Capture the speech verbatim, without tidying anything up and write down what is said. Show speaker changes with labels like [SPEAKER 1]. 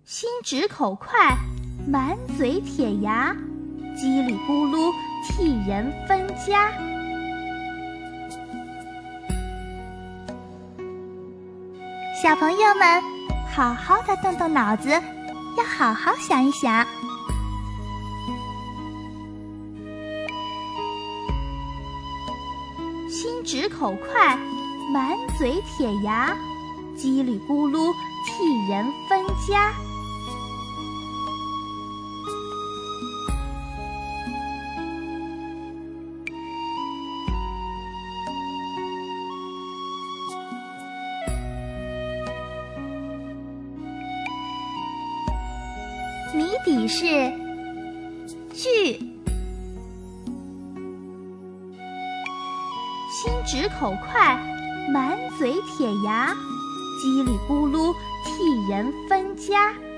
[SPEAKER 1] 心直口快，满嘴铁牙，叽里咕噜替人分家。小朋友们，好好的动动脑子，要好好想一想。心直口快，满嘴铁牙，叽里咕噜替人分家。谜底是句。心直口快，满嘴铁牙，叽里咕噜替人分家。